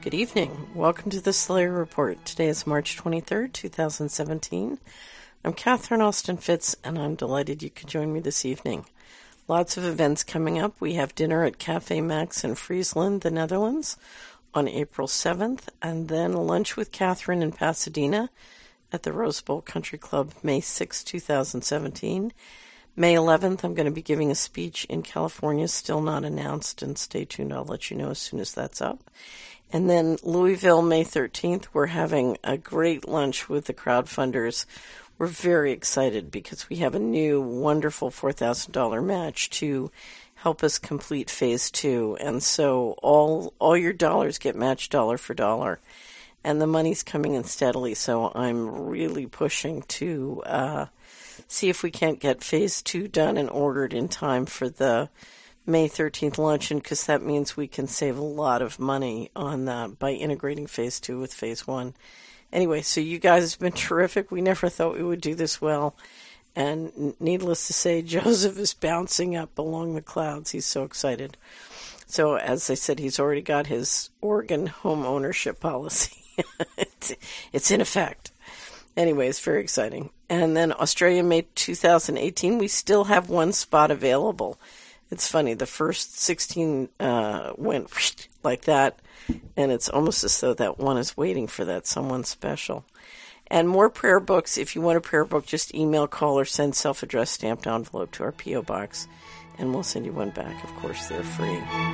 Good evening. Welcome to the Slayer Report. Today is March 23rd, 2017. I'm Catherine Austin Fitz, and I'm delighted you could join me this evening. Lots of events coming up. We have dinner at Cafe Max in Friesland, the Netherlands, on April 7th, and then lunch with Catherine in Pasadena at the Rose Bowl Country Club, May 6, 2017. May 11th, I'm going to be giving a speech in California, still not announced, and stay tuned. I'll let you know as soon as that's up. And then Louisville, May 13th, we're having a great lunch with the crowdfunders. We're very excited because we have a new wonderful $4,000 match to help us complete Phase 2. And so all your dollars get matched dollar for dollar. And the money's coming in steadily, so I'm really pushing to see if we can't get Phase 2 done and ordered in time for the May 13th luncheon, because that means we can save a lot of money on by integrating Phase 2 with Phase 1. Anyway, so you guys have been terrific. We never thought we would do this well. And needless to say, Joseph is bouncing up along the clouds. He's so excited. So, as I said, he's already got his Oregon home ownership policy. It's in effect. Anyway, it's very exciting. And then Australia, May 2018, we still have one spot available. It's funny, the first 16 went like that, and it's almost as though that one is waiting for that someone special. And more prayer books. If you want a prayer book, just email, call, or send self-addressed stamped envelope to our P.O. Box, and we'll send you one back. Of course, they're free.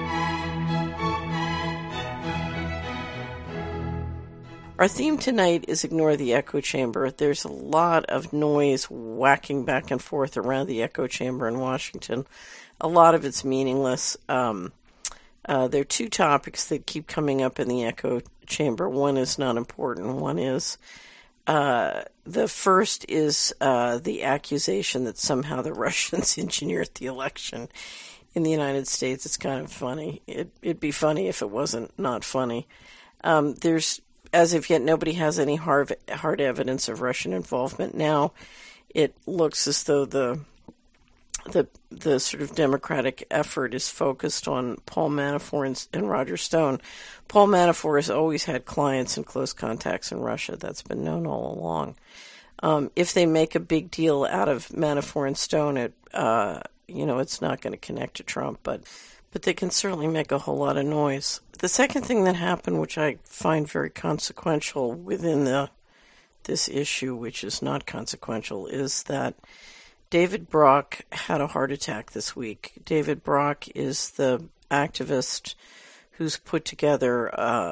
Our theme tonight is Ignore the Echo Chamber. There's a lot of noise whacking back and forth around the echo chamber in Washington. A lot of it's meaningless. There are two topics that keep coming up in the echo chamber. One is not important. One is, the first is the accusation that somehow the Russians engineered the election in the United States. It's kind of funny. It'd be funny if it wasn't not funny. There's, as of yet, nobody has any hard evidence of Russian involvement. Now it looks as though the sort of Democratic effort is focused on Paul Manafort and Roger Stone. Paul Manafort has always had clients and close contacts in Russia. That's been known all along. If they make a big deal out of Manafort and Stone, it's not going to connect to Trump, but they can certainly make a whole lot of noise. The second thing that happened, which I find very consequential within this issue, which is not consequential, is that David Brock had a heart attack this week. David Brock is the activist who's put together,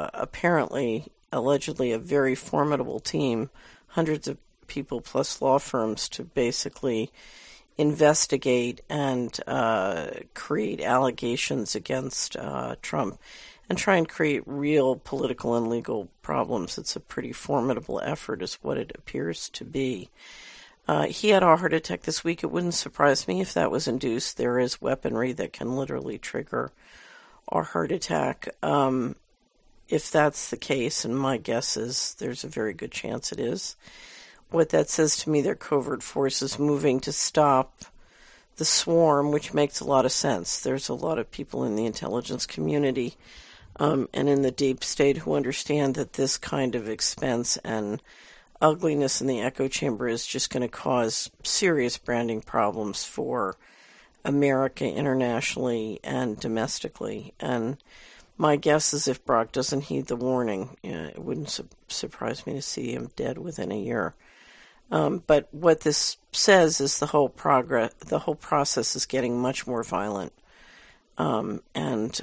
allegedly, a very formidable team, hundreds of people plus law firms, to basically investigate and create allegations against Trump and try and create real political and legal problems. It's a pretty formidable effort, is what it appears to be. He had a heart attack this week. It wouldn't surprise me if that was induced. There is weaponry that can literally trigger a heart attack. If that's the case, and my guess is there's a very good chance it is, what that says to me, they're covert forces moving to stop the swarm, which makes a lot of sense. There's a lot of people in the intelligence community and in the deep state who understand that this kind of expense and ugliness in the echo chamber is just going to cause serious branding problems for America internationally and domestically. And my guess is if Brock doesn't heed the warning, it wouldn't surprise me to see him dead within a year. But what this says is the whole process is getting much more violent. And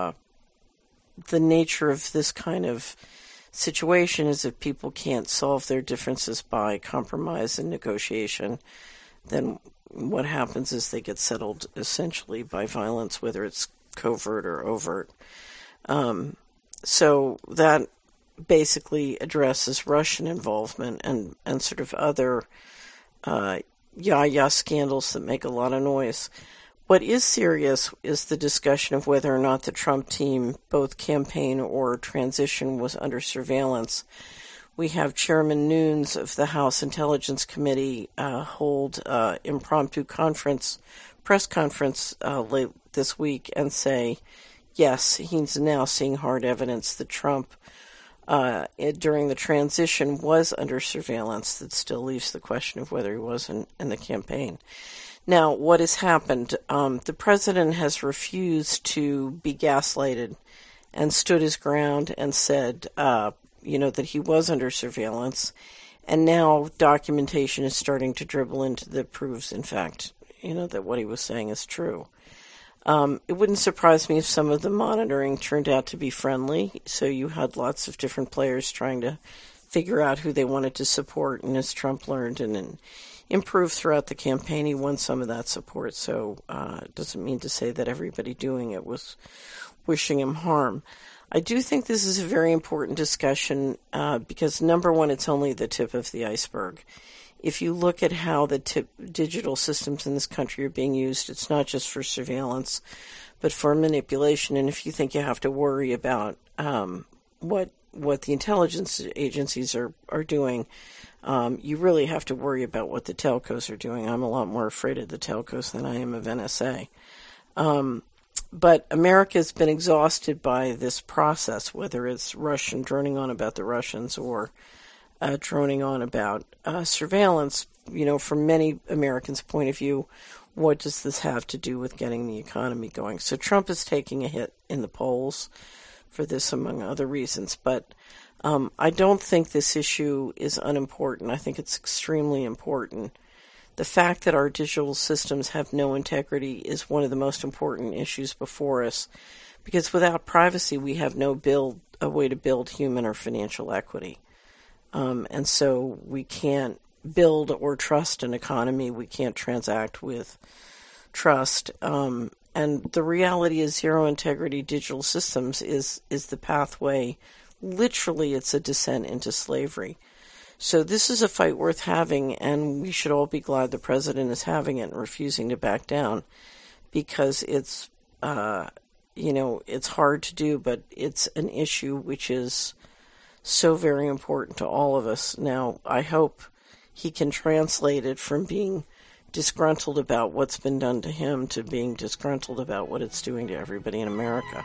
the nature of this kind of situation is if people can't solve their differences by compromise and negotiation, then what happens is they get settled essentially by violence, whether it's covert or overt. So that basically addresses Russian involvement and sort of other scandals that make a lot of noise. What is serious is the discussion of whether or not the Trump team, both campaign or transition, was under surveillance. We have Chairman Nunes of the House Intelligence Committee hold impromptu press conference late this week and say, yes, he's now seeing hard evidence that Trump, during the transition, was under surveillance. That still leaves the question of whether he was in the campaign. Now, what has happened? The president has refused to be gaslighted and stood his ground and said, that he was under surveillance. And now documentation is starting to dribble into that proves, in fact, that what he was saying is true. It wouldn't surprise me if some of the monitoring turned out to be friendly. So you had lots of different players trying to figure out who they wanted to support. And as Trump learned and improved throughout the campaign, he won some of that support. So it doesn't mean to say that everybody doing it was wishing him harm. I do think this is a very important discussion because, number one, it's only the tip of the iceberg. If you look at how the digital systems in this country are being used, it's not just for surveillance, but for manipulation. And if you think you have to worry about what the intelligence agencies are doing, you really have to worry about what the telcos are doing. I'm a lot more afraid of the telcos than I am of NSA. But America has been exhausted by this process, whether it's Russian droning on about the Russians or droning on about surveillance. From many Americans' point of view, what does this have to do with getting the economy going? So Trump is taking a hit in the polls for this, among other reasons. But I don't think this issue is unimportant. I think it's extremely important. The fact that our digital systems have no integrity is one of the most important issues before us, because without privacy, we have no a way to build human or financial equity. And so we can't build or trust an economy. We can't transact with trust. And the reality is zero integrity digital systems is the pathway. Literally, it's a descent into slavery. So this is a fight worth having, and we should all be glad the president is having it and refusing to back down, because it's, it's hard to do, but it's an issue which is so very important to all of us. Now, I hope he can translate it from being disgruntled about what's been done to him to being disgruntled about what it's doing to everybody in America.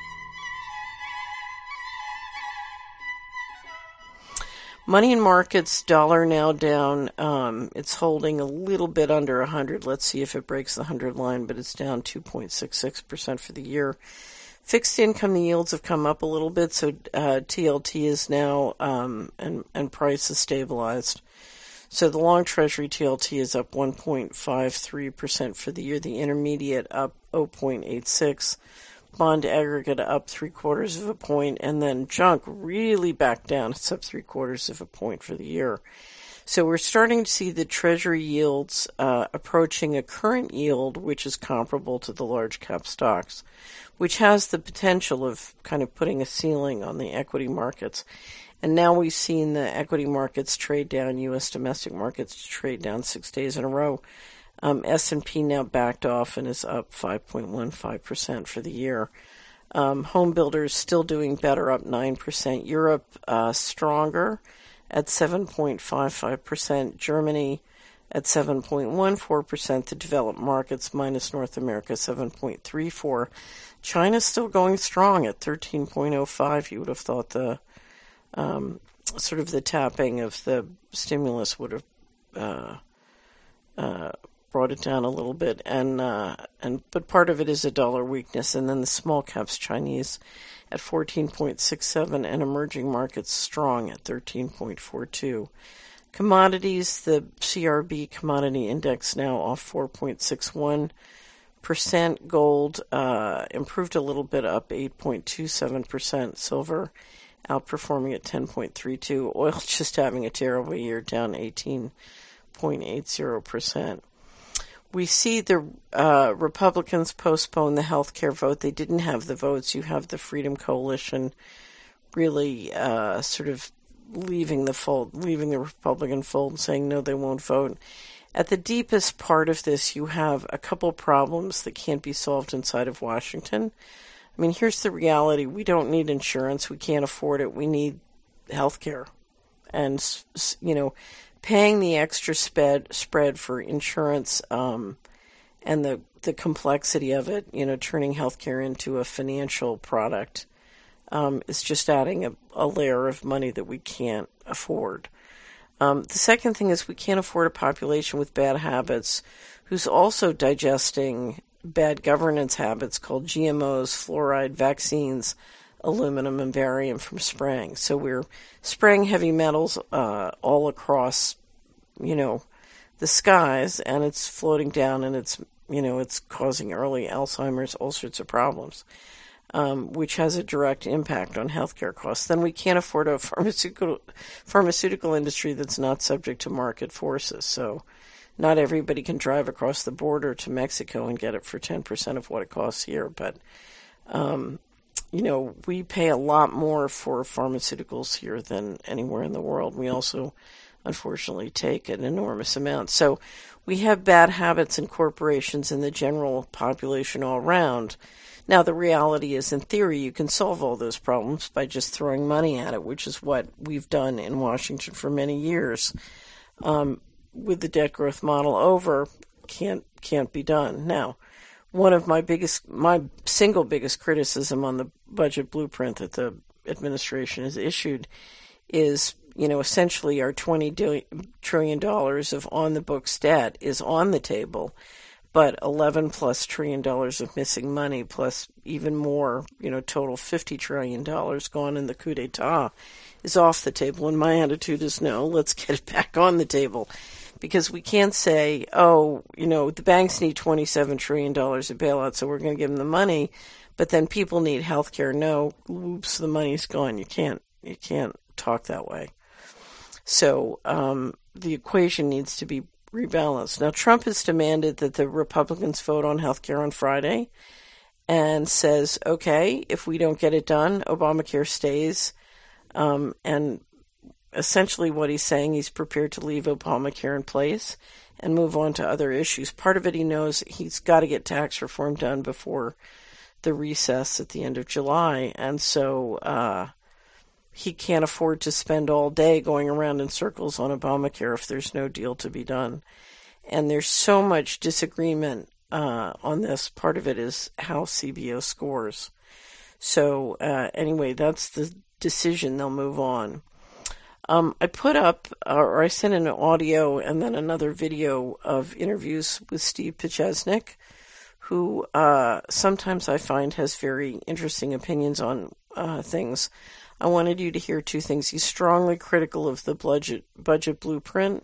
Money in markets, dollar now down. It's holding a little bit under 100. Let's see if it breaks the 100 line, but it's down 2.66% for the year. Fixed income, the yields have come up a little bit, so TLT is now, and price is stabilized. So the long Treasury TLT is up 1.53% for the year. The intermediate up 0.86%. Bond aggregate up 0.75 of a point, and then junk really back down. It's up 0.75 of a point for the year. So we're starting to see the Treasury yields approaching a current yield, which is comparable to the large cap stocks, which has the potential of kind of putting a ceiling on the equity markets. And now we've seen the equity markets trade down, U.S. domestic markets trade down 6 days in a row. S&P now backed off and is up 5.15% for the year. Home builders still doing better, up 9%. Europe stronger at 7.55%. Germany at 7.14%. The developed markets minus North America 7.34%. China's still going strong at 13.05%. You would have thought the sort of the tapping of the stimulus would have brought it down a little bit, but part of it is a dollar weakness, and then the small caps Chinese at 14.67%, and emerging markets strong at 13.42%. Commodities, the CRB commodity index now off 4.61%. Gold improved a little bit, up 8.27%. Silver outperforming at 10.32%. Oil just having a terrible year, down 18.80%. We see the Republicans postpone the health care vote. They didn't have the votes. You have the Freedom Coalition really sort of leaving the Republican fold and saying no, they won't vote. At the deepest part of this, you have a couple problems that can't be solved inside of Washington. I mean, here's the reality. We don't need insurance. We can't afford it. We need health care. And, paying the extra spread for insurance and and the complexity of it, turning healthcare into a financial product, is just adding a layer of money that we can't afford. The second thing is we can't afford a population with bad habits who's also digesting bad governance habits called GMOs, fluoride, vaccines, aluminum, and barium from spraying. So we're spraying heavy metals all across, the skies, and it's floating down, and it's causing early Alzheimer's, all sorts of problems, which has a direct impact on healthcare costs. Then we can't afford a pharmaceutical industry that's not subject to market forces. So not everybody can drive across the border to Mexico and get it for 10% of what it costs here. But, we pay a lot more for pharmaceuticals here than anywhere in the world. We also, unfortunately, take an enormous amount. So we have bad habits in corporations and the general population all around. Now, the reality is, in theory, you can solve all those problems by just throwing money at it, which is what we've done in Washington for many years. With the debt growth model over, can't be done. Now, one of my single biggest criticism on the budget blueprint that the administration has issued is, essentially our $20 trillion of on-the-books debt is on the table, but $11+ trillion of missing money, plus even more, total $50 trillion gone in the coup d'etat, is off the table. And my attitude is no, let's get it back on the table. Because we can't say, the banks need $27 trillion of bailout, so we're going to give them the money, but then people need health care. No, oops, the money's gone. You can't talk that way. So the equation needs to be rebalanced. Now, Trump has demanded that the Republicans vote on health care on Friday and says, okay, if we don't get it done, Obamacare stays. And essentially what he's saying, he's prepared to leave Obamacare in place and move on to other issues. Part of it, he knows he's got to get tax reform done before the recess at the end of July. And so he can't afford to spend all day going around in circles on Obamacare if there's no deal to be done. And there's so much disagreement on this. Part of it is how CBO scores. So anyway, that's the decision. They'll move on. I put up, or I sent an audio and then another video of interviews with Steve Pieczenik, who sometimes I find has very interesting opinions on things. I wanted you to hear two things. He's strongly critical of the budget blueprint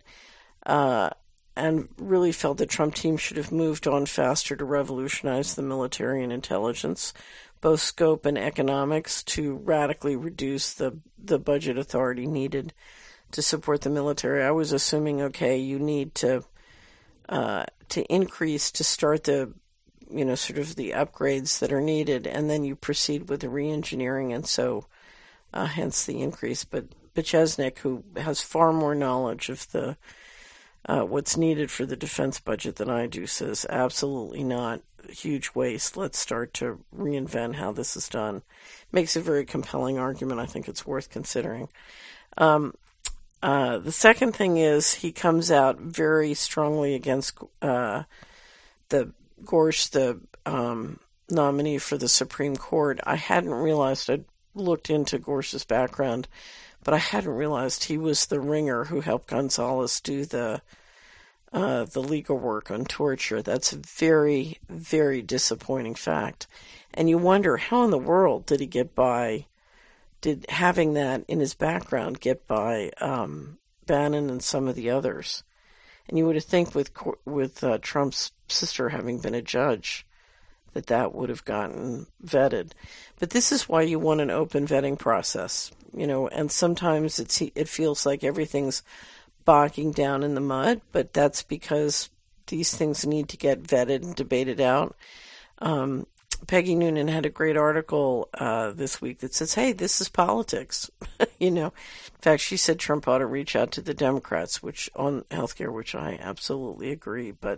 and really felt the Trump team should have moved on faster to revolutionize the military and intelligence, both scope and economics, to radically reduce the budget authority needed to support the military. I was assuming, okay, you need to increase to start the, sort of the upgrades that are needed, and then you proceed with the re-engineering, and so hence the increase. But Pieczenik, who has far more knowledge of the what's needed for the defense budget than I do, says absolutely not. Huge waste. Let's start to reinvent how this is done. Makes a very compelling argument. I think it's worth considering. The second thing is he comes out very strongly against the Gorsuch, the nominee for the Supreme Court. I hadn't realized, I'd looked into Gorsuch's background, but I hadn't realized he was the ringer who helped Gonzalez do the legal work on torture. That's a very, very disappointing fact. And you wonder, how in the world did he get by, did having that in his background get by Bannon and some of the others? And you would have think with Trump's sister having been a judge, that would have gotten vetted. But this is why you want an open vetting process, and sometimes it feels like everything's bogging down in the mud, but that's because these things need to get vetted and debated out. Peggy Noonan had a great article this week that says, hey, this is politics. In fact, she said Trump ought to reach out to the Democrats, on healthcare, which I absolutely agree. But,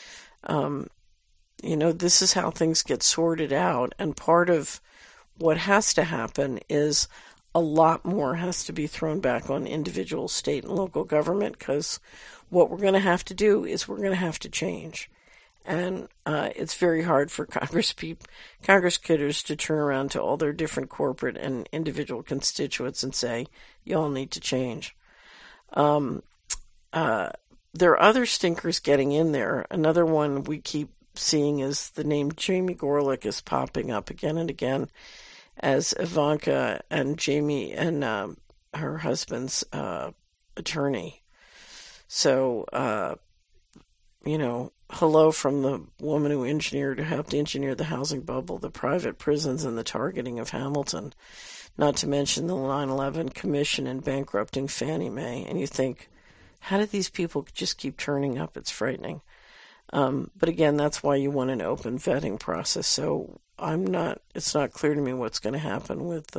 this is how things get sorted out. And part of what has to happen is a lot more has to be thrown back on individual state and local government, because what we're going to have to do is we're going to have to change. And it's very hard for Congress critters to turn around to all their different corporate and individual constituents and say, y'all need to change. There are other stinkers getting in there. Another one we keep seeing is the name Jamie Gorelick is popping up again and again as Ivanka and Jamie and her husband's attorney. So, hello from the woman who helped engineer the housing bubble, the private prisons, and the targeting of Hamilton, not to mention the 9/11 Commission and bankrupting Fannie Mae. And you think, how did these people just keep turning up? It's frightening. But again, that's why you want an open vetting process. So it's not clear to me what's going to happen with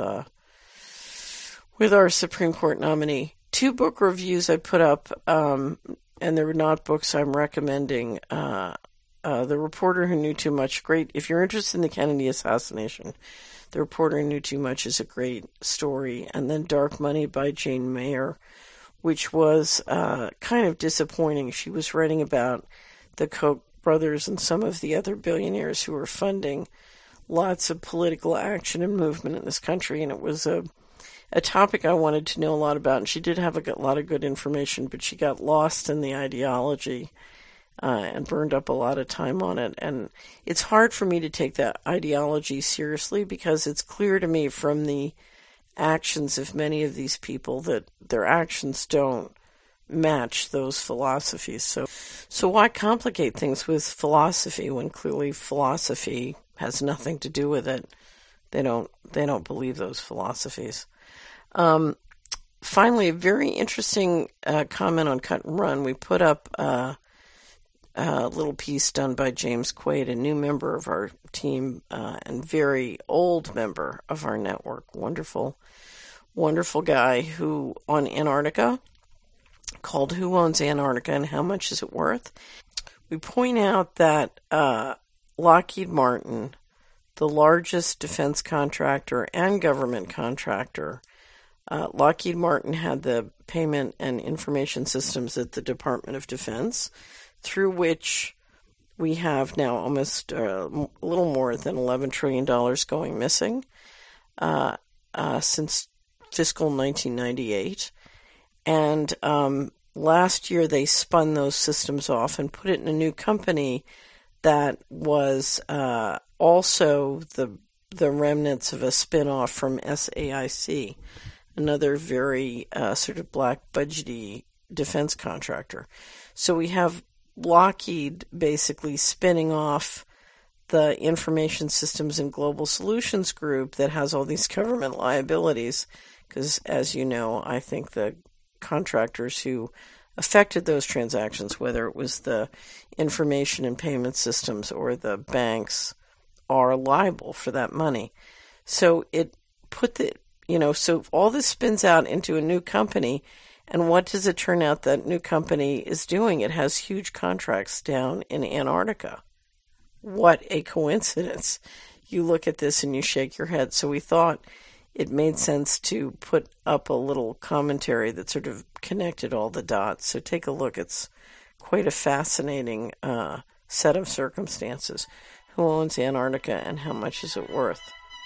our Supreme Court nominee. 2 book reviews I put up, and they're not books I'm recommending. The Reporter Who Knew Too Much, great. If you're interested in the Kennedy assassination, The Reporter Who Knew Too Much is a great story. And then Dark Money by Jane Mayer, which was kind of disappointing. She was writing about the Koch brothers and some of the other billionaires who were funding lots of political action and movement in this country, and it was a topic I wanted to know a lot about, and she did have a lot of good information, but she got lost in the ideology and burned up a lot of time on it. And it's hard for me to take that ideology seriously because it's clear to me from the actions of many of these people that their actions don't match those philosophies. So why complicate things with philosophy when clearly philosophy has nothing to do with it? They don't believe those philosophies. Finally, a very interesting comment on Cut and Run. We put up a little piece done by James Quaid, a new member of our team and very old member of our network. Wonderful, wonderful guy who on Antarctica, called Who Owns Antarctica and How Much Is It Worth? We point out that Lockheed Martin, the largest defense contractor and government contractor, Lockheed Martin had the payment and information systems at the Department of Defense, through which we have now almost a little more than $11 trillion going missing since fiscal 1998. And last year they spun those systems off and put it in a new company that was also the remnants of a spin-off from SAIC, another very sort of black budgety defense contractor. So we have Lockheed basically spinning off the Information Systems and Global Solutions Group that has all these government liabilities, because as you know, I think the contractors who affected those transactions, whether it was the information and payment systems or the banks, are liable for that money. So it put so all this spins out into a new company, and what does it turn out that new company is doing? It has huge contracts down in Antarctica. What a coincidence. You look at this and you shake your head. So we thought it made sense to put up a little commentary that sort of connected all the dots. So take a look. It's quite a fascinating set of circumstances. Who owns Antarctica and how much is it worth?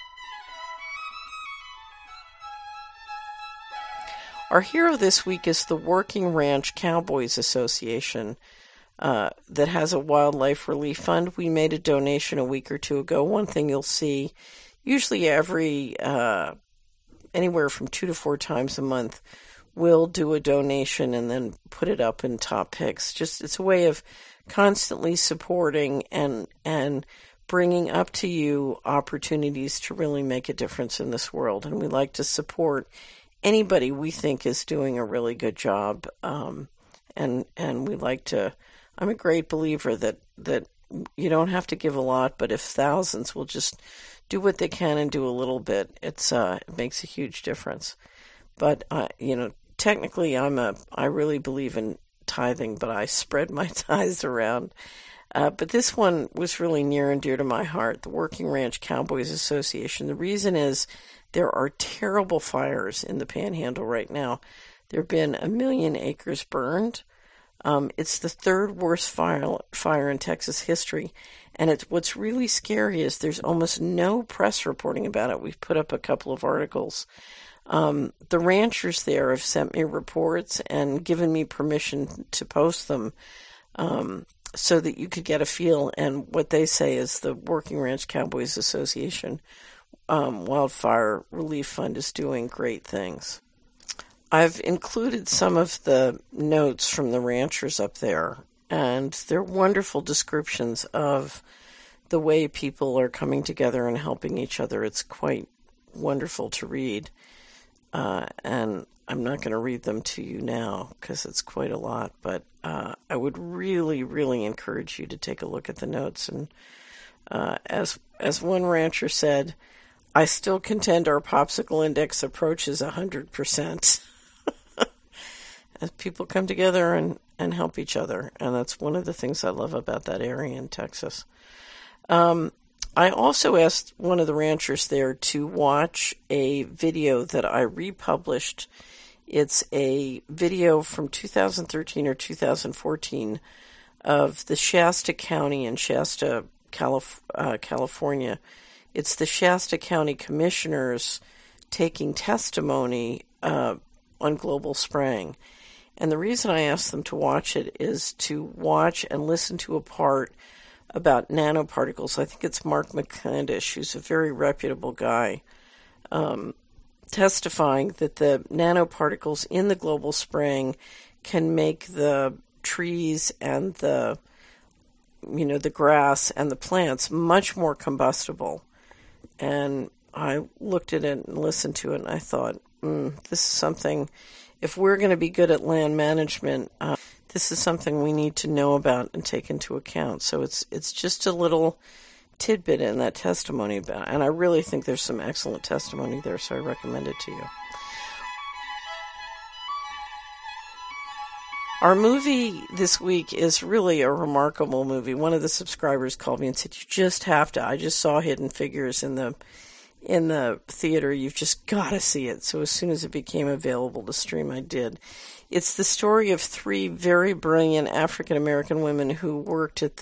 Our hero this week is the Working Ranch Cowboys Association that has a wildlife relief fund. We made a donation a week or two ago. One thing you'll see, usually every anywhere from 2 to 4 times a month, we'll do a donation and then put it up in top picks. Just it's a way of constantly supporting and bringing up to you opportunities to really make a difference in this world. And we like to support anybody we think is doing a really good job. And we like to, I'm a great believer that you don't have to give a lot, but if thousands will just do what they can and do a little bit, it makes a huge difference. But, technically I really believe in tithing, but I spread my tithes around. But this one was really near and dear to my heart, the Working Ranch Cowboys Association. The reason is there are terrible fires in the Panhandle right now. There have been 1 million acres burned. It's the third worst fire in Texas history. And what's really scary is there's almost no press reporting about it. We've put up a couple of articles. The ranchers there have sent me reports and given me permission to post them so that you could get a feel. And what they say is the Working Ranch Cowboys Association Wildfire Relief Fund is doing great things. I've included some of the notes from the ranchers up there, and they're wonderful descriptions of the way people are coming together and helping each other. It's quite wonderful to read, and I'm not going to read them to you now because it's quite a lot, but I would really, really encourage you to take a look at the notes. And as one rancher said, I still contend our popsicle index approaches 100%. As people come together and help each other. And that's one of the things I love about that area in Texas. I also asked one of the ranchers there to watch a video that I republished. It's a video from 2013 or 2014 of the Shasta County in Shasta, California. It's the Shasta County commissioners taking testimony on global spraying. And the reason I asked them to watch it is to watch and listen to a part about nanoparticles. I think it's Mark McCandish, who's a very reputable guy, testifying that the nanoparticles in the global spraying can make the trees and the grass and the plants much more combustible. And I looked at it and listened to it, and I thought, this is something. If we're going to be good at land management, this is something we need to know about and take into account. So it's just a little tidbit in that testimony about, and I really think there's some excellent testimony there, so I recommend it to you. Our movie this week is really a remarkable movie. One of the subscribers called me and said, "You just have to. I just saw Hidden Figures in the theater. You've just got to see it." So as soon as it became available to stream, I did. It's the story of three very brilliant African-American women who worked at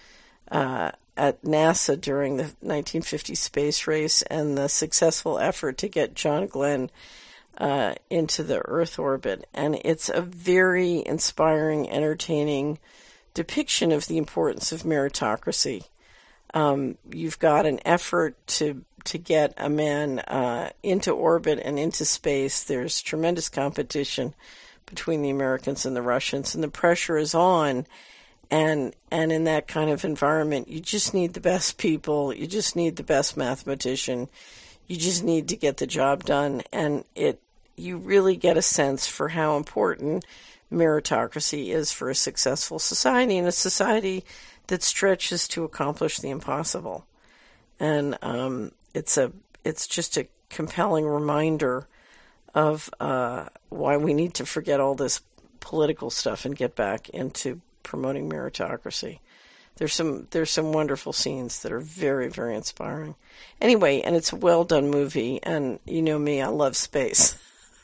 NASA during the 1950 space race and the successful effort to get John Glenn into the Earth orbit. And it's a very inspiring, entertaining depiction of the importance of meritocracy. You've got an effort to get a man into orbit and into space. There's tremendous competition between the Americans and the Russians, and the pressure is on. And in that kind of environment, you just need the best people. You just need the best mathematician. You just need to get the job done. And you really get a sense for how important meritocracy is for a successful society, and a society that stretches to accomplish the impossible. And it's just a compelling reminder of why we need to forget all this political stuff and get back into promoting meritocracy. There's some wonderful scenes that are very, very inspiring. Anyway, and it's a well-done movie, and you know me, I love space.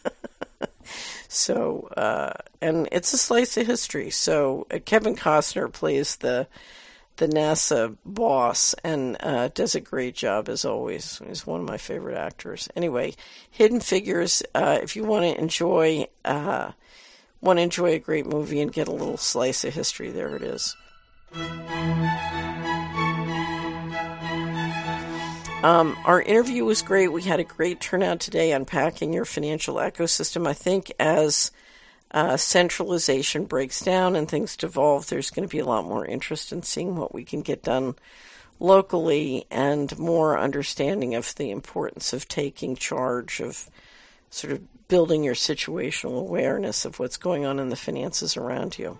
So, and it's a slice of history. So Kevin Costner plays the NASA boss and does a great job as always. He's one of my favorite actors. Anyway, Hidden Figures. If you want to enjoy a great movie and get a little slice of history, there it is. Our interview was great. We had a great turnout today unpacking your financial ecosystem. I think as centralization breaks down and things devolve, there's going to be a lot more interest in seeing what we can get done locally and more understanding of the importance of taking charge of sort of building your situational awareness of what's going on in the finances around you.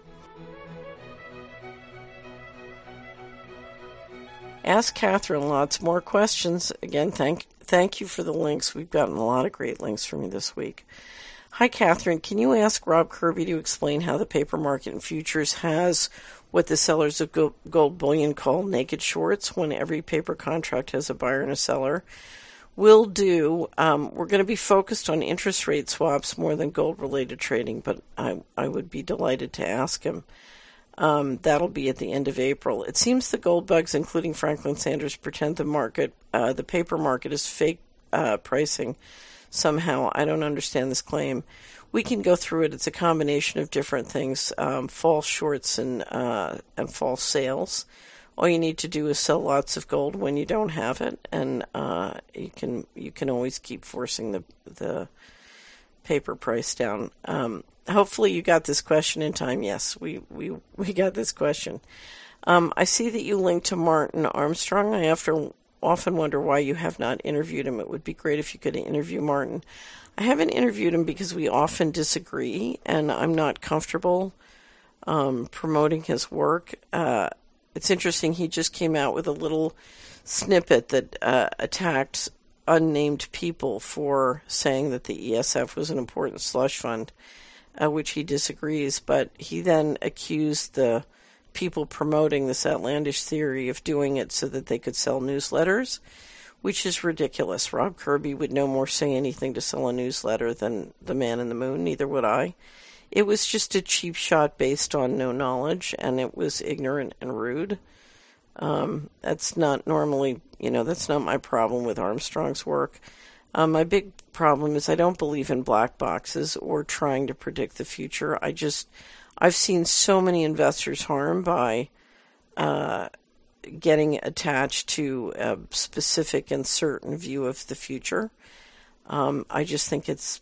Ask Catherine lots more questions. Again, thank you for the links. We've gotten a lot of great links from you this week. Hi, Catherine. Can you ask Rob Kirby to explain how the paper market in futures has what the sellers of gold bullion call naked shorts when every paper contract has a buyer and a seller? we're going to be focused on interest rate swaps more than gold-related trading, but I would be delighted to ask him. That'll be at the end of April. It seems the gold bugs, including Franklin Sanders, pretend the paper market is fake pricing somehow. I don't understand this claim. We can go through it. It's a combination of different things, false shorts and false sales. All you need to do is sell lots of gold when you don't have it, and you can always keep forcing the paper price down. Hopefully you got this question in time. Yes, we got this question. I see that you linked to Martin Armstrong. I often wonder why you have not interviewed him. It would be great if you could interview Martin. I haven't interviewed him because we often disagree, and I'm not comfortable promoting his work. It's interesting, he just came out with a little snippet that attacked unnamed people for saying that the ESF was an important slush fund, which he disagrees, but he then accused the people promoting this outlandish theory of doing it so that they could sell newsletters, which is ridiculous. Rob Kirby would no more say anything to sell a newsletter than the man in the moon, neither would I. It was just a cheap shot based on no knowledge, and it was ignorant and rude. That's not normally, that's not my problem with Armstrong's work. My big problem is I don't believe in black boxes or trying to predict the future. I've seen so many investors harmed by getting attached to a specific and certain view of the future. I just think it's,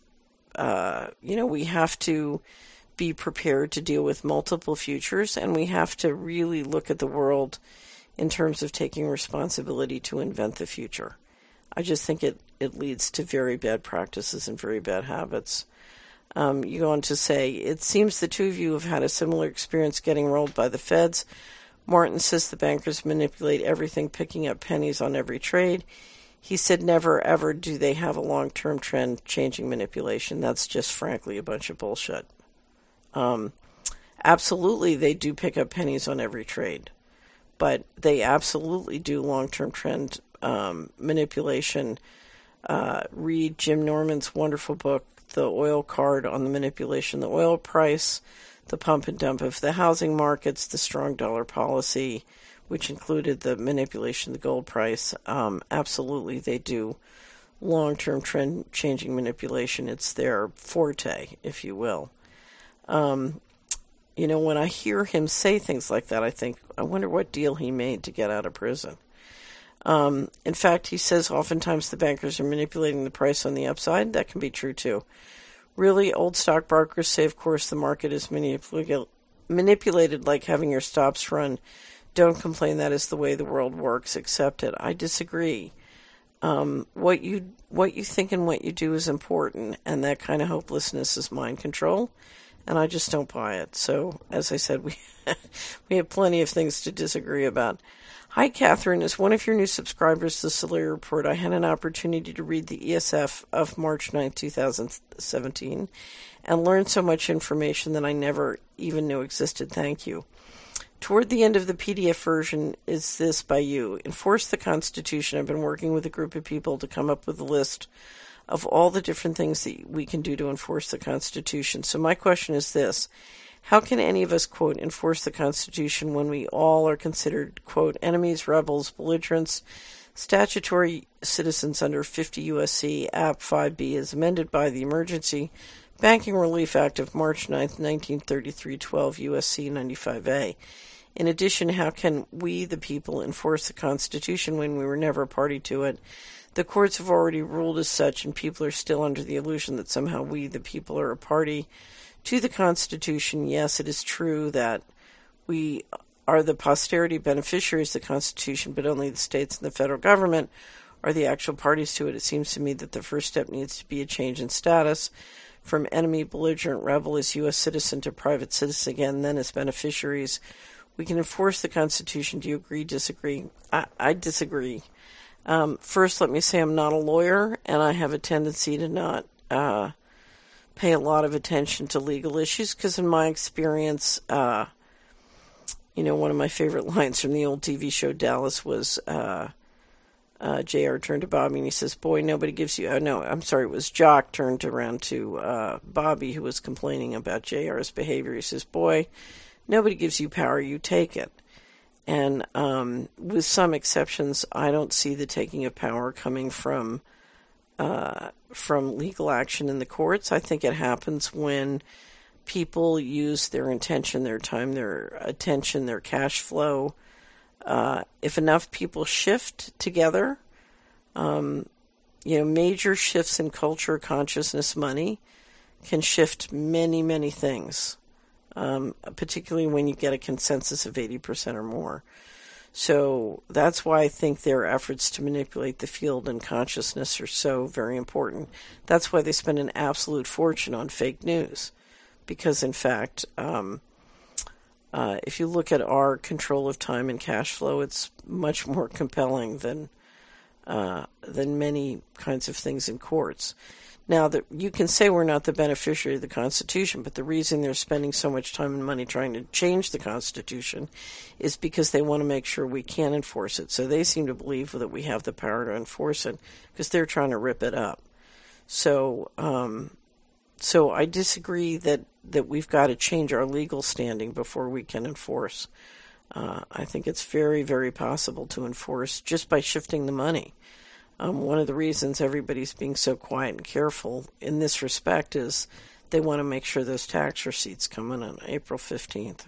we have to be prepared to deal with multiple futures, and we have to really look at the world in terms of taking responsibility to invent the future. I just think it leads to very bad practices and very bad habits. You go on to say, it seems the two of you have had a similar experience getting rolled by the feds. Martin says the bankers manipulate everything, picking up pennies on every trade. He said never ever do they have a long-term trend changing manipulation. That's just frankly a bunch of bullshit. Absolutely they do pick up pennies on every trade, but they absolutely do long-term trend manipulation. Read Jim Norman's wonderful book, The Oil Card, on the manipulation of the oil price, the pump and dump of the housing markets, the strong dollar policy, which included the manipulation of the gold price. Absolutely, they do long-term trend changing manipulation. It's their forte, if you will. When I hear him say things like that, I think, I wonder what deal he made to get out of prison. In fact, he says oftentimes the bankers are manipulating the price on the upside. That can be true too. Really, old stockbrokers say, of course, the market is manipulated like having your stops run. Don't complain, that is the way the world works. Accept it. I disagree. What you think and what you do is important, and that kind of hopelessness is mind control, and I just don't buy it. So, as I said, we have plenty of things to disagree about. Hi, Catherine. As one of your new subscribers to the Solari Report, I had an opportunity to read the ESF of March 9, 2017, and learn so much information that I never even knew existed. Thank you. Toward the end of the PDF version is this by you. Enforce the Constitution. I've been working with a group of people to come up with a list of all the different things that we can do to enforce the Constitution. So my question is this. How can any of us, quote, enforce the Constitution when we all are considered, quote, enemies, rebels, belligerents, statutory citizens under 50 U.S.C. App 5B as amended by the Emergency Banking Relief Act of March 9, 1933, 12 U.S.C. 95A? In addition, how can we, the people, enforce the Constitution when we were never a party to it? The courts have already ruled as such, and people are still under the illusion that somehow we, the people, are a party to the Constitution. Yes, it is true that we are the posterity beneficiaries of the Constitution, but only the states and the federal government are the actual parties to it. It seems to me that the first step needs to be a change in status from enemy, belligerent, rebel as U.S. citizen to private citizen again, then as beneficiaries. We can enforce the Constitution. Do you agree, disagree? I disagree. First, let me say I'm not a lawyer, and I have a tendency to not pay a lot of attention to legal issues, because in my experience, one of my favorite lines from the old TV show Dallas was, JR turned to Bobby and he says, boy, nobody gives you, no, I'm sorry, it was Jock turned around to Bobby, who was complaining about JR's behavior. He says, boy, nobody gives you power, you take it. And with some exceptions, I don't see the taking of power coming from legal action in the courts. I think it happens when people use their intention, their time, their attention, their cash flow. If enough people shift together, major shifts in culture, consciousness, money can shift many, many things, particularly when you get a consensus of 80% or more. So that's why I think their efforts to manipulate the field and consciousness are so very important. That's why they spend an absolute fortune on fake news. Because, in fact, if you look at our control of time and cash flow, it's much more compelling than many kinds of things in courts. Now, you can say we're not the beneficiary of the Constitution, but the reason they're spending so much time and money trying to change the Constitution is because they want to make sure we can enforce it. So they seem to believe that we have the power to enforce it because they're trying to rip it up. So I disagree that we've got to change our legal standing before we can enforce. I think it's very, very possible to enforce just by shifting the money. One of the reasons everybody's being so quiet and careful in this respect is they want to make sure those tax receipts come in on April 15th.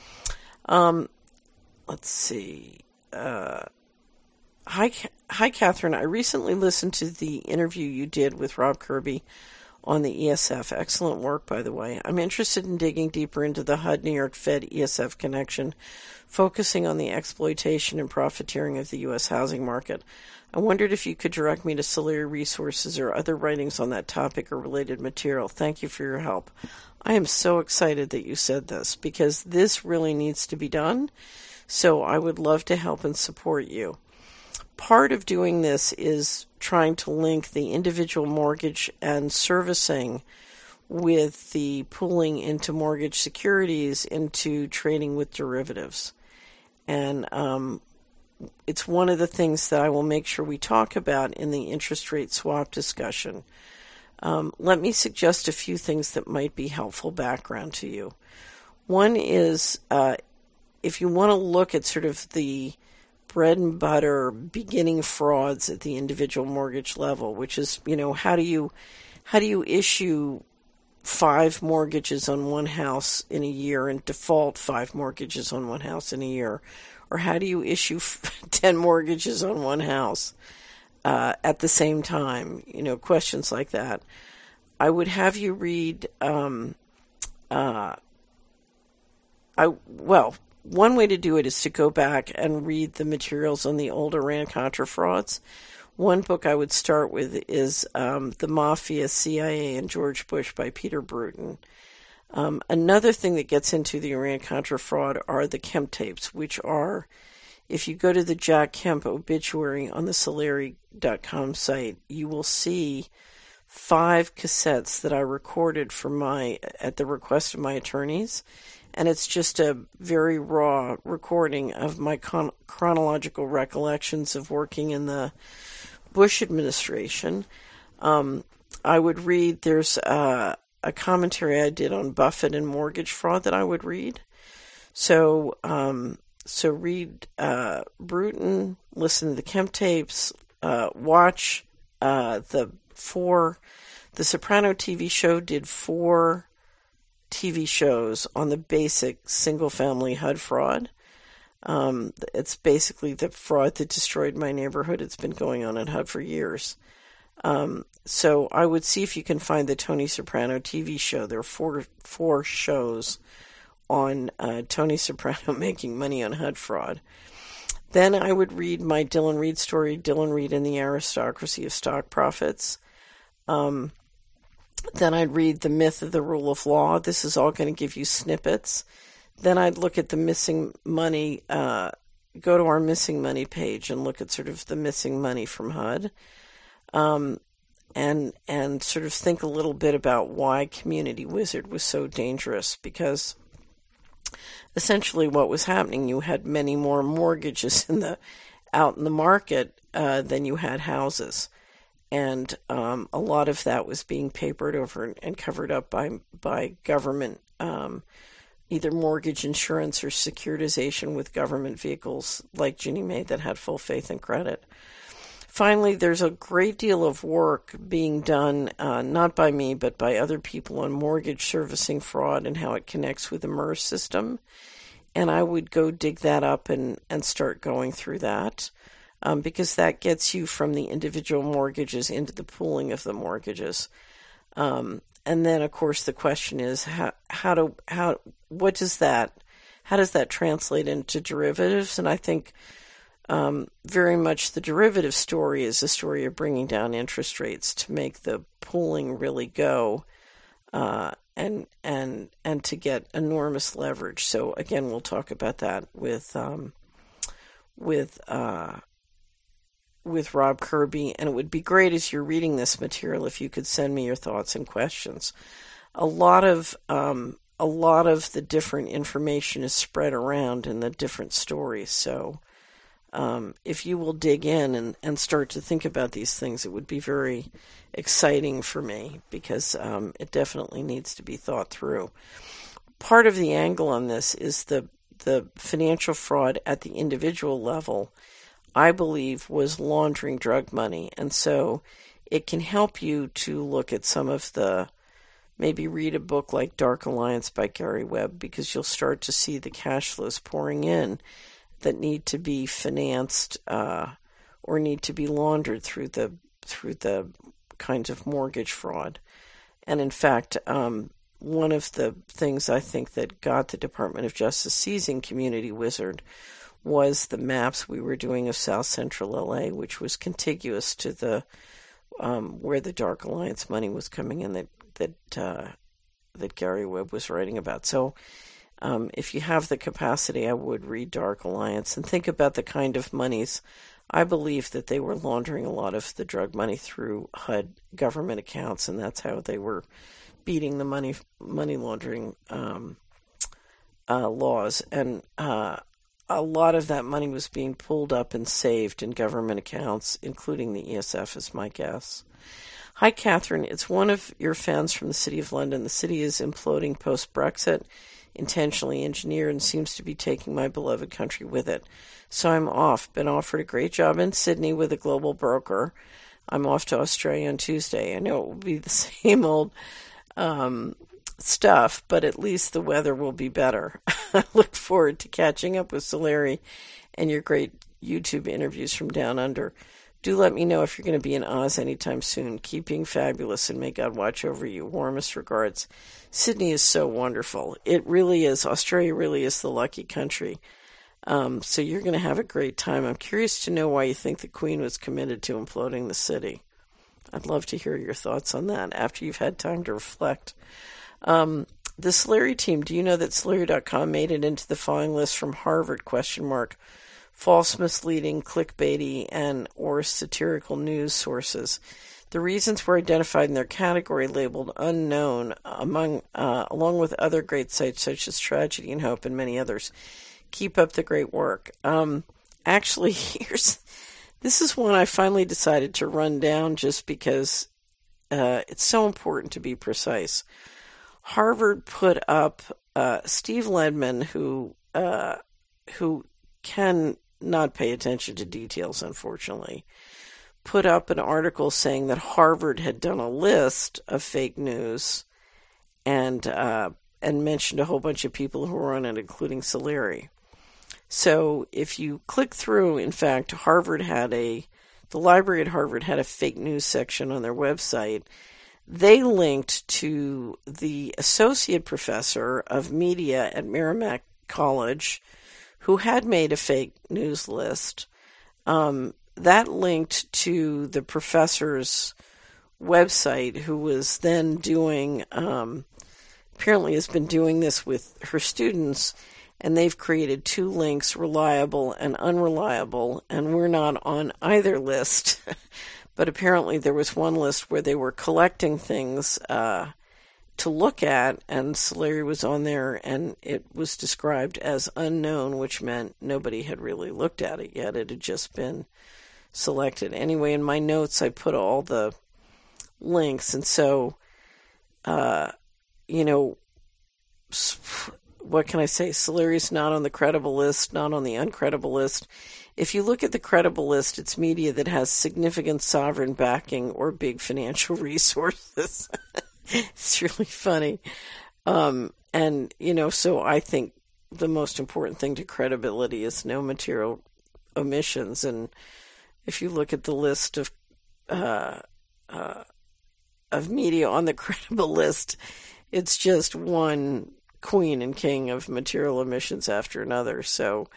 Let's see. Hi, Catherine. I recently listened to the interview you did with Rob Kirby on the ESF. Excellent work, by the way. I'm interested in digging deeper into the HUD New York Fed ESF connection, focusing on the exploitation and profiteering of the U.S. housing market. I wondered if you could direct me to Solari resources or other writings on that topic or related material. Thank you for your help. I am so excited that you said this because this really needs to be done. So I would love to help and support you. Part of doing this is trying to link the individual mortgage and servicing with the pooling into mortgage securities into trading with derivatives. And it's one of the things that I will make sure we talk about in the interest rate swap discussion. Let me suggest a few things that might be helpful background to you. One is if you want to look at sort of the bread and butter beginning frauds at the individual mortgage level, which is, how do you issue 5 mortgages on one house in a year and default 5 mortgages on one house in a year? Or how do you issue 10 mortgages on one house at the same time? Questions like that. I would have you read, one way to do it is to go back and read the materials on the old Iran-Contra frauds. One book I would start with is The Mafia, CIA, and George Bush by Peter Bruton. Another thing that gets into the Iran-Contra fraud are the Kemp tapes, which are, if you go to the Jack Kemp obituary on the Solari.com site, you will see 5 cassettes that I recorded at the request of my attorneys. And it's just a very raw recording of my chronological recollections of working in the Bush administration. I would read, there's a commentary I did on Buffett and mortgage fraud that I would read. So read Bruton, listen to the Kemp tapes, watch the Soprano TV show did 4 TV shows on the basic single-family HUD fraud. It's basically the fraud that destroyed my neighborhood. It's been going on at HUD for years. So I would see if you can find the Tony Soprano TV show. There are 4 shows on Tony Soprano making money on HUD fraud. Then I would read my Dylan Reed story, Dylan Reed and the Aristocracy of Stock Profits. Then I'd read The Myth of the Rule of Law. This is all going to give you snippets. Then I'd look at the missing money, go to our missing money page and look at sort of the missing money from HUD. And sort of think a little bit about why Community Wizard was so dangerous, because essentially what was happening, you had many more mortgages in the out in the market than you had houses. And a lot of that was being papered over and covered up by government, either mortgage insurance or securitization with government vehicles like Ginnie Mae that had full faith and credit. Finally, there's a great deal of work being done, not by me, but by other people on mortgage servicing fraud and how it connects with the MERS system. And I would go dig that up and start going through that, because that gets you from the individual mortgages into the pooling of the mortgages. And then, of course, the question is how does that translate into derivatives? And I think very much the derivative story is a story of bringing down interest rates to make the pooling really go, and to get enormous leverage. So again, we'll talk about that with Rob Kirby, and it would be great as you're reading this material if you could send me your thoughts and questions. A lot of the different information is spread around in the different stories, so if you will dig in and start to think about these things, it would be very exciting for me, because it definitely needs to be thought through. Part of the angle on this is the financial fraud at the individual level, I believe, was laundering drug money. And so it can help you to look at some of maybe read a book like Dark Alliance by Gary Webb, because you'll start to see the cash flows pouring in that need to be financed or need to be laundered through the kinds of mortgage fraud. And in fact, one of the things I think that got the Department of Justice seizing Community Wizard was the maps we were doing of South Central LA, which was contiguous to the where the Dark Alliance money was coming in that Gary Webb was writing about. So if you have the capacity, I would read Dark Alliance and think about the kind of monies. I believe that they were laundering a lot of the drug money through HUD government accounts, and that's how they were beating the money laundering laws. And a lot of that money was being pulled up and saved in government accounts, including the ESF, is my guess. Hi, Catherine. It's one of your fans from the City of London. The city is imploding post-Brexit, intentionally engineered, and seems to be taking my beloved country with it. So I'm off. Been offered a great job in Sydney with a global broker. I'm off to Australia on Tuesday. I know it will be the same old stuff, but at least the weather will be better. I look forward to catching up with Solari and your great YouTube interviews from down under. Do let me know if you're going to be in Oz anytime soon. Keep being fabulous, and may God watch over you. Warmest regards. Sydney is so wonderful. It really is. Australia really is the lucky country. So you're going to have a great time. I'm curious to know why you think the Queen was committed to imploding the city. I'd love to hear your thoughts on that after you've had time to reflect. The Solari team, do you know that Solari.com made it into the following list from Harvard, ? False, misleading, clickbaity, and or satirical news sources. The reasons were identified in their category labeled unknown, along with other great sites such as Tragedy and Hope and many others. Keep up the great work. Actually, this is one I finally decided to run down just because it's so important to be precise. Harvard put up Steve Ledman, who can not pay attention to details, unfortunately, put up an article saying that Harvard had done a list of fake news and mentioned a whole bunch of people who were on it, including Solari. So if you click through, in fact, the library at Harvard had a fake news section on their website. They linked to the associate professor of media at Merrimack College, who had made a fake news list. That linked to the professor's website, who was then doing, apparently has been doing this with her students, and they've created two links, reliable and unreliable, and we're not on either list. But apparently there was one list where they were collecting things to look at, and Solari was on there, and it was described as unknown, which meant nobody had really looked at it yet. It had just been selected. Anyway, in my notes, I put all the links, and so, what can I say? Solari's not on the credible list, not on the uncredible list. If you look at the credible list, it's media that has significant sovereign backing or big financial resources. It's really funny. So I think the most important thing to credibility is no material omissions. And if you look at the list of media on the credible list, it's just one queen and king of material omissions after another. So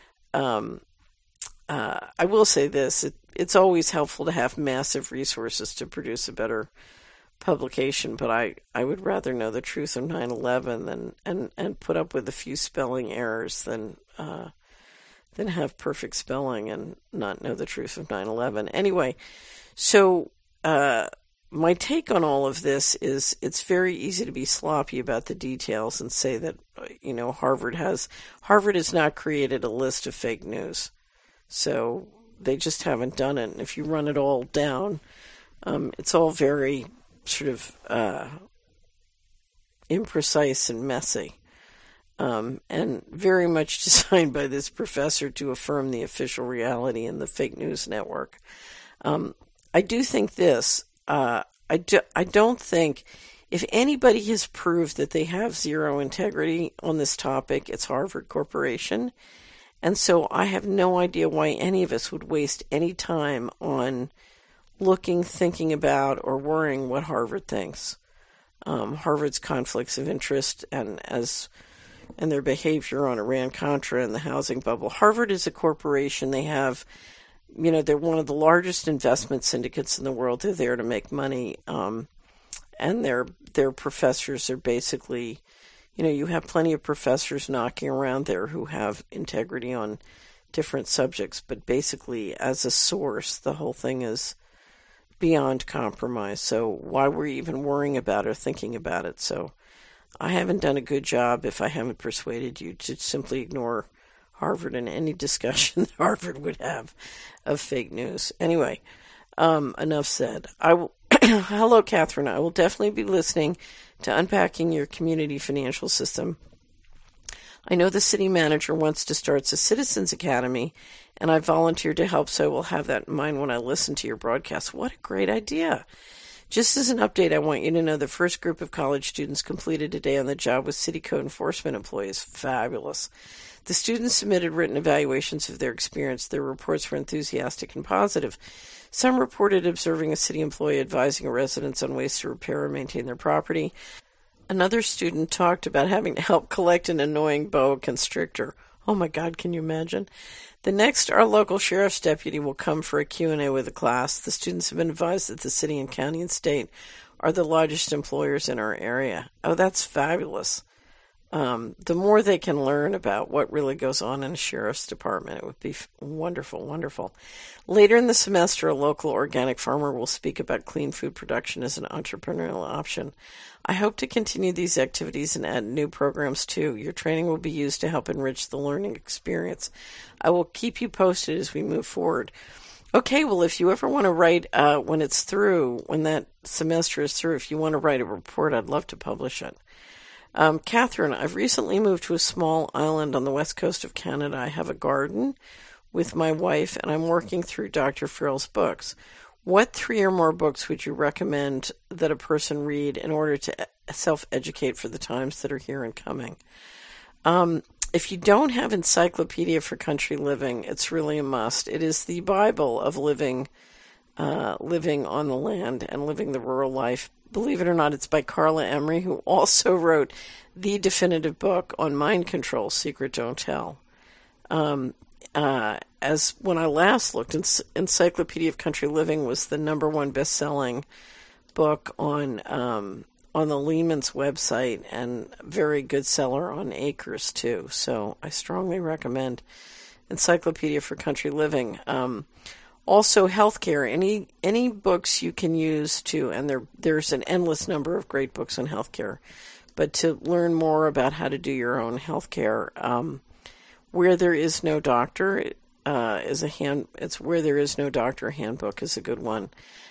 I will say this, it's always helpful to have massive resources to produce a better publication, but I would rather know the truth of 9/11 and put up with a few spelling errors than have perfect spelling and not know the truth of 9/11. Anyway, so my take on all of this is it's very easy to be sloppy about the details and say that Harvard has not created a list of fake news, so they just haven't done it. And if you run it all down, it's all very sort of imprecise and messy, and very much designed by this professor to affirm the official reality in the fake news network. I do think this. I don't think if anybody has proved that they have zero integrity on this topic, it's Harvard Corporation. And so I have no idea why any of us would waste any time on looking, thinking about, or worrying what Harvard thinks. Harvard's conflicts of interest and their behavior on Iran-Contra and the housing bubble. Harvard is a corporation. They have, they're one of the largest investment syndicates in the world. They're there to make money, and their professors are basically, you have plenty of professors knocking around there who have integrity on different subjects, but basically as a source, the whole thing is beyond compromise. So why were you even worrying about or thinking about it? So I haven't done a good job if I haven't persuaded you to simply ignore Harvard in any discussion that Harvard would have of fake news. Anyway, enough said. Hello, Catherine. I will definitely be listening to Unpacking Your Community Financial System. I know the city manager wants to start a Citizens Academy, and I volunteered to help, so I will have that in mind when I listen to your broadcast. What a great idea. Just as an update, I want you to know the first group of college students completed a day on the job with city code enforcement employees. Fabulous. The students submitted written evaluations of their experience. Their reports were enthusiastic and positive. Some reported observing a city employee advising a residents on ways to repair or maintain their property. Another student talked about having to help collect an annoying boa constrictor. Oh my God, can you imagine? The next, our local sheriff's deputy will come for a Q&A with the class. The students have been advised that the city and county and state are the largest employers in our area. Oh, that's fabulous. The more they can learn about what really goes on in a sheriff's department, it would be wonderful, wonderful. Later in the semester, a local organic farmer will speak about clean food production as an entrepreneurial option. I hope to continue these activities and add new programs too. Your training will be used to help enrich the learning experience. I will keep you posted as we move forward. Okay, well, if you ever want to write, when it's through, when that semester is through, if you want to write a report, I'd love to publish it. Catherine, I've recently moved to a small island on the west coast of Canada. I have a garden with my wife, and I'm working through Dr. Frill's books. What 3 or more books would you recommend that a person read in order to self-educate for the times that are here and coming? If you don't have Encyclopedia for Country Living, it's really a must. It is the Bible of living on the land and living the rural life. Believe it or not, it's by Carla Emery, who also wrote the definitive book on mind control, Secret Don't Tell. As when I last looked, Encyclopedia of Country Living was the #1 best-selling book on the Lehman's website, and very good seller on Acres too. So I strongly recommend Encyclopedia for Country Living. Also, healthcare. Any books you can use to, and there's an endless number of great books on healthcare. But to learn more about how to do your own healthcare, Where There Is No Doctor it's Where There Is No Doctor handbook is a good one.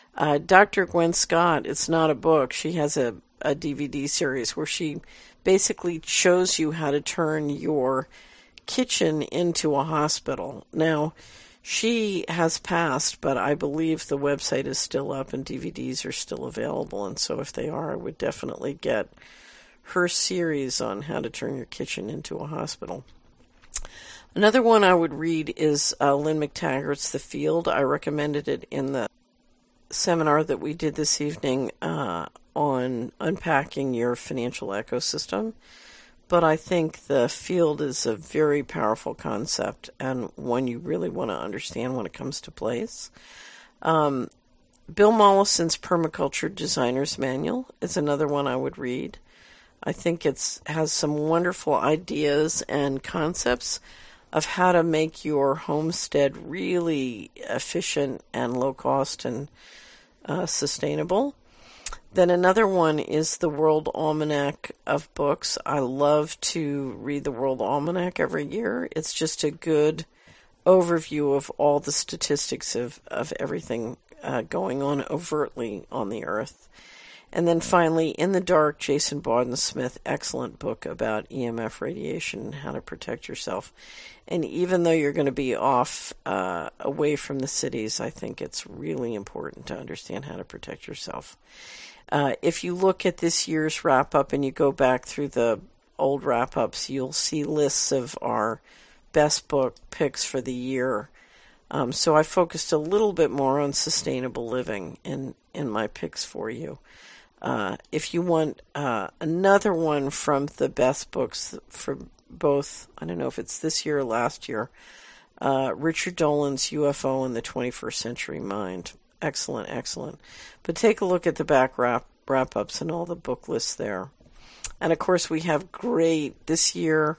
Dr. Gwen Scott, it's not a book. She has a DVD series where she basically shows you how to turn your kitchen into a hospital. Now, she has passed, but I believe the website is still up and DVDs are still available. And so if they are, I would definitely get her series on how to turn your kitchen into a hospital. Another one I would read is Lynn McTaggart's The Field. I recommended it in the seminar that we did this evening on unpacking your financial ecosystem. But I think The Field is a very powerful concept and one you really want to understand when it comes to place. Bill Mollison's Permaculture Designer's Manual is another one I would read. I think it has some wonderful ideas and concepts of how to make your homestead really efficient and low cost and sustainable. Then another one is the World Almanac of Books. I love to read the World Almanac every year. It's just a good overview of all the statistics of everything going on overtly on the earth. And then finally, In the Dark, Jason Bawden-Smith, excellent book about EMF radiation and how to protect yourself. And even though you're going to be off away from the cities, I think it's really important to understand how to protect yourself. If you look at this year's wrap-up and you go back through the old wrap-ups, you'll see lists of our best book picks for the year. So I focused a little bit more on sustainable living in my picks for you. If you want another one from the best books for both, I don't know if it's this year or last year, Richard Dolan's UFO and the 21st Century Mind. Excellent, excellent. But take a look at the back wrap-ups and all the book lists there. And, of course, we have great, this year,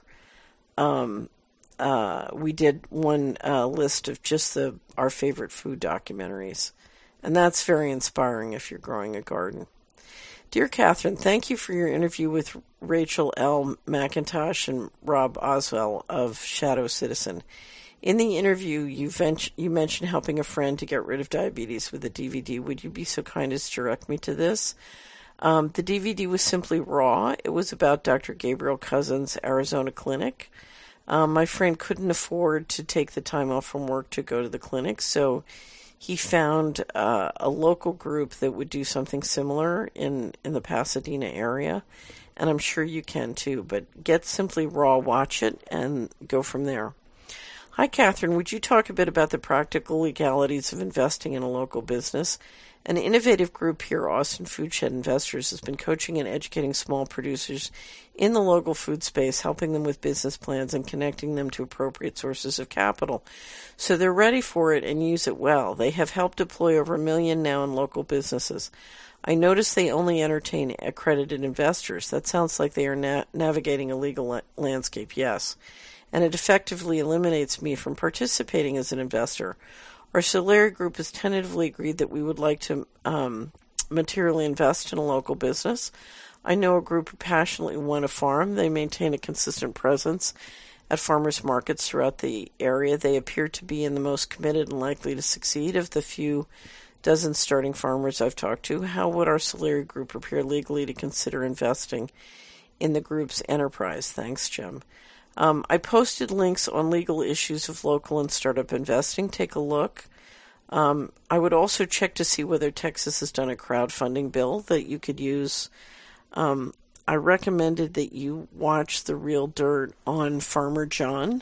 we did one list of just our favorite food documentaries. And that's very inspiring if you're growing a garden. Dear Catherine, thank you for your interview with Rachel L. McIntosh and Rob Oswell of Shadow Citizen. In the interview, you mentioned helping a friend to get rid of diabetes with a DVD. Would you be so kind as to direct me to this? The DVD was simply raw. It was about Dr. Gabriel Cousins' Arizona clinic. My friend couldn't afford to take the time off from work to go to the clinic, so he found a local group that would do something similar in the Pasadena area, and I'm sure you can too. But get Simply Raw, watch it, and go from there. Hi, Catherine. Would you talk a bit about the practical legalities of investing in a local business? An innovative group here, Austin Foodshed Investors, has been coaching and educating small producers in the local food space, helping them with business plans and connecting them to appropriate sources of capital. So they're ready for it and use it well. They have helped deploy over $1 million now in local businesses. I notice they only entertain accredited investors. That sounds like they are navigating a legal landscape, yes. And it effectively eliminates me from participating as an investor. Our Solari Group has tentatively agreed that we would like to materially invest in a local business. I know a group who passionately want a farm. They maintain a consistent presence at farmers markets throughout the area. They appear to be in the most committed and likely to succeed of the few dozen starting farmers I've talked to. How would our Solari Group prepare legally to consider investing in the group's enterprise? Thanks, Jim. I posted links on legal issues of local and startup investing. Take a look. I would also check to see whether Texas has done a crowdfunding bill that you could use. I recommended that you watch The Real Dirt on Farmer John.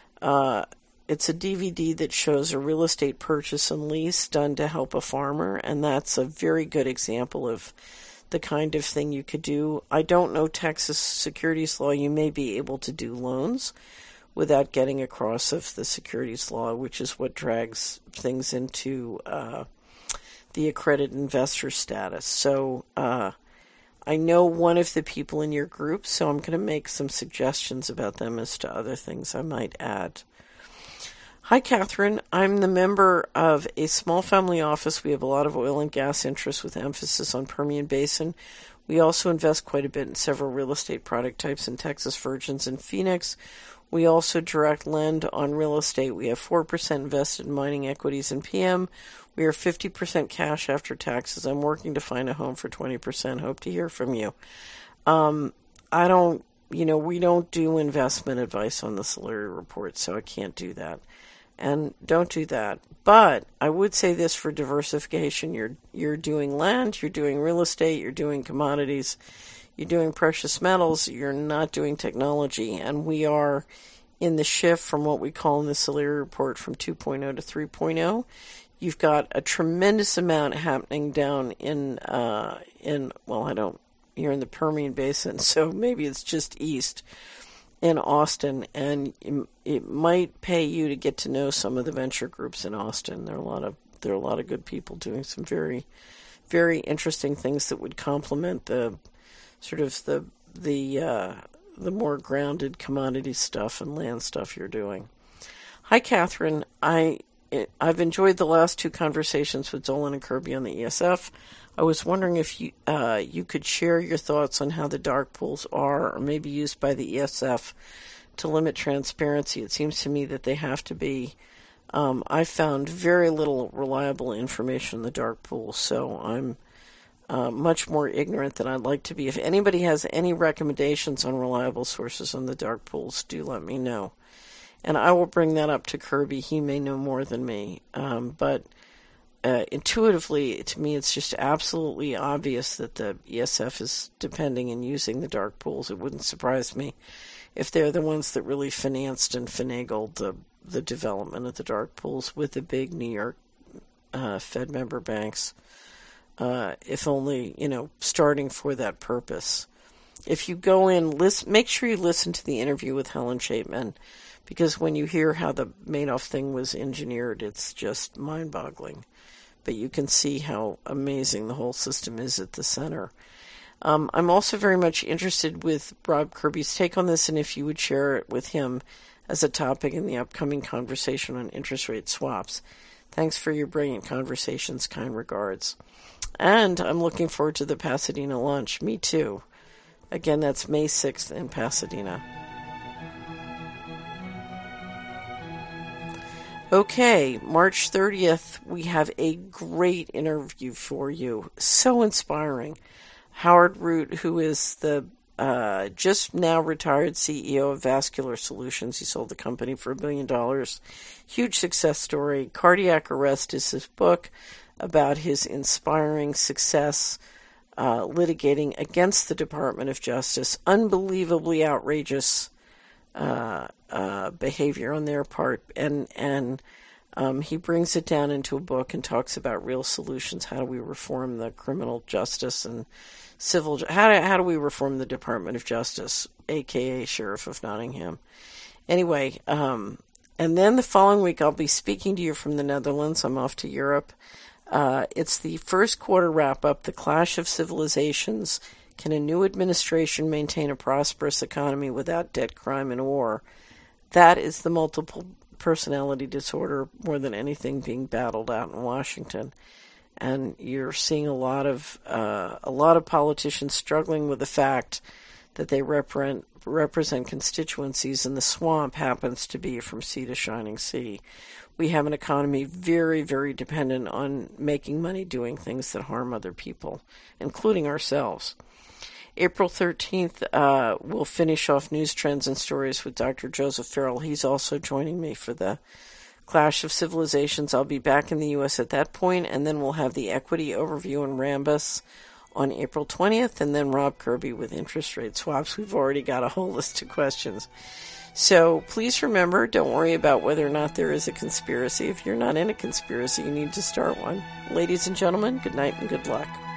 It's a DVD that shows a real estate purchase and lease done to help a farmer, and that's a very good example of the kind of thing you could do. I don't know Texas securities law. You may be able to do loans without getting across of the securities law, which is what drags things into the accredited investor status. So I know one of the people in your group, so I'm going to make some suggestions about them as to other things I might add. Hi, Catherine. I'm the member of a small family office. We have a lot of oil and gas interests with emphasis on Permian Basin. We also invest quite a bit in several real estate product types in Texas, Virgins, and Phoenix. We also direct lend on real estate. We have 4% invested in mining equities and PM. We are 50% cash after taxes. I'm working to find a home for 20%. Hope to hear from you. We don't do investment advice on the Solari Report, so I can't do that. And don't do that. But I would say this for diversification. You're doing land, you're doing real estate, you're doing commodities, you're doing precious metals, you're not doing technology. And we are in the shift from what we call in the Solari Report from 2.0 to 3.0. You've got a tremendous amount happening down you're in the Permian Basin, so maybe it's just east in Austin, and it might pay you to get to know some of the venture groups in Austin. There are a lot of good people doing some very, very interesting things that would complement the sort of the more grounded commodity stuff and land stuff you're doing. Hi, Catherine. I've enjoyed the last two conversations with Dolan and Kirby on the ESF. I was wondering if you could share your thoughts on how the dark pools are or maybe used by the ESF to limit transparency. It seems to me that they have to be. I found very little reliable information in the dark pools, so I'm much more ignorant than I'd like to be. If anybody has any recommendations on reliable sources on the dark pools, do let me know. And I will bring that up to Kirby. He may know more than me. But intuitively, to me, it's just absolutely obvious that the ESF is depending and using the dark pools. It wouldn't surprise me if they're the ones that really financed and finagled the development of the dark pools with the big New York Fed member banks, if only, starting for that purpose. If you go in, make sure you listen to the interview with Helen Chapman, because when you hear how the Madoff thing was engineered, it's just mind-boggling. But you can see how amazing the whole system is at the center. I'm also very much interested with Rob Kirby's take on this, and if you would share it with him as a topic in the upcoming conversation on interest rate swaps. Thanks for your brilliant conversations. Kind regards. And I'm looking forward to the Pasadena lunch. Me too. Again, that's May 6th in Pasadena. Okay, March 30th, we have a great interview for you. So inspiring. Howard Root, who is the just now retired CEO of Vascular Solutions. He sold the company for $1 billion. Huge success story. Cardiac Arrest is his book about his inspiring success litigating against the Department of Justice. Unbelievably outrageous behavior on their part, and he brings it down into a book and talks about real solutions. How do we reform the criminal justice and civil? How do we reform the Department of Justice, aka Sheriff of Nottingham? Anyway, and then the following week I'll be speaking to you from the Netherlands. I'm off to Europe. It's the first quarter wrap up. The Clash of Civilizations. Can a new administration maintain a prosperous economy without debt, crime, and war? That is the multiple personality disorder more than anything being battled out in Washington. And you're seeing a lot of politicians struggling with the fact that they represent constituencies, and the swamp happens to be from sea to shining sea. We have an economy very, very dependent on making money doing things that harm other people, including ourselves. April 13th, we'll finish off news, trends, and stories with Dr. Joseph Farrell. He's also joining me for the Clash of Civilizations. I'll be back in the U.S. at that point, and then we'll have the equity overview in Rambus on April 20th, and then Rob Kirby with interest rate swaps. We've already got a whole list of questions. So please remember, don't worry about whether or not there is a conspiracy. If you're not in a conspiracy, you need to start one. Ladies and gentlemen, good night and good luck.